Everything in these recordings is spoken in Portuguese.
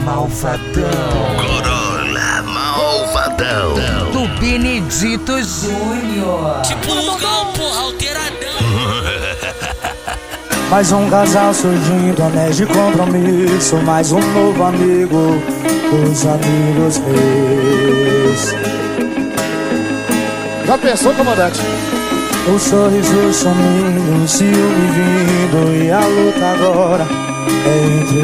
Malvadão. Corolla Malvadão. Do Benedito Júnior. Tipo Lugão, porra, alteradão. Mais um casal surgindo, anéis de compromisso. Mais um novo amigo dos amigos meus. Já pensou, comandante? O sorriso sumindo, o ciúme vindo, e a luta agora é entre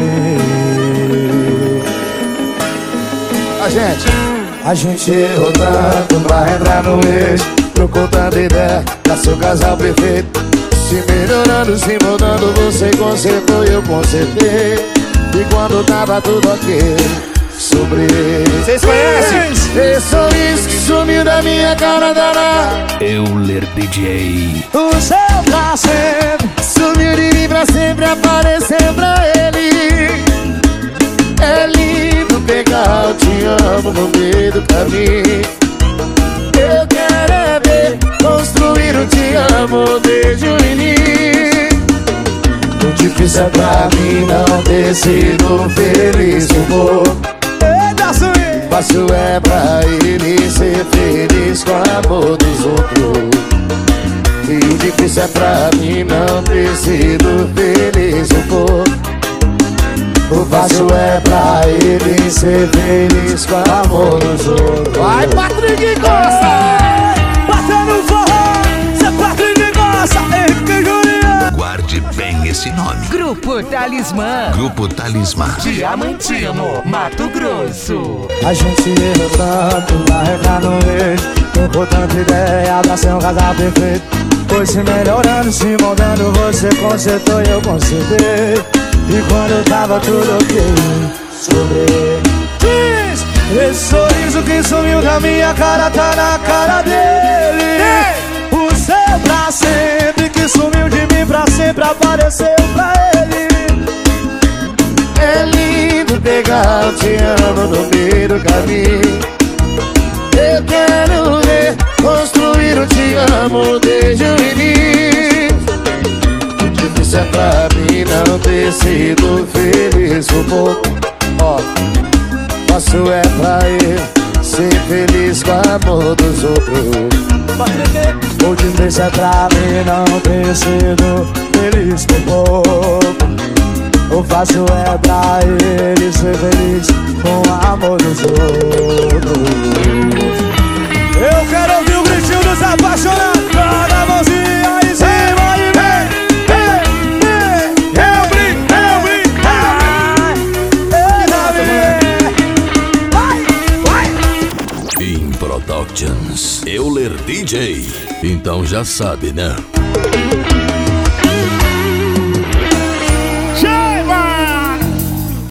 A gente errou tanto pra entrar no eixo, trocou tanta ideia, pra ser o casal perfeito. Se melhorando, se mudando, você consertou e eu consertei. E quando tava tudo ok, sobre. Vocês conhecem? Esse sorriso que sumiu da minha cara danada. Euler DJ. o seu pra sempre. Sumiu de mim pra sempre, apareceu pra ele. É lindo pegar o te amo no meio do caminho. Eu quero é ver construir o te amo desde o início. O difícil é pra mim não ter sido feliz um pouco. Fácil é pra ele ser feliz com o amor dos outros. E o difícil é pra mim não ter sido feliz um pouco. O fácil é pra ele ser feliz com o amor dos outros. Vai, Patrick Costa! Batendo forró, cê Patrick Costa, Henrique Juliano. Guarde bem esse nome. Grupo Talismã. Grupo Talismã. Diamantino, Mato Grosso. A gente errou tanto pra entrar no eixo, trocou tanta ideia pra ser um casal perfeito. Foi se melhorando, se moldando, você consertou e eu consertei. E quando tava tudo ok, sobre. Diz, esse sorriso que sumiu da minha cara tá na cara dele. O seu pra sempre que sumiu de mim pra sempre apareceu pra ele. É lindo pegar o te amo no meio do caminho. Eu quero ver construir o te amo desde o início. O difícil é pra mim não ter sido feliz um pouco. Ó, fácil é pra ele ser feliz com o amor dos outros. O difícil é pra mim não ter sido feliz por pouco. O fácil é pra ele ser feliz com o amor dos outros. Eu quero ouvir o gritinho dos apaixonados. Joga a mãozinha em cima e vem, vem, vem. Eu brinco, vai, vai. In Productions. Euler DJ. Então já sabe, né?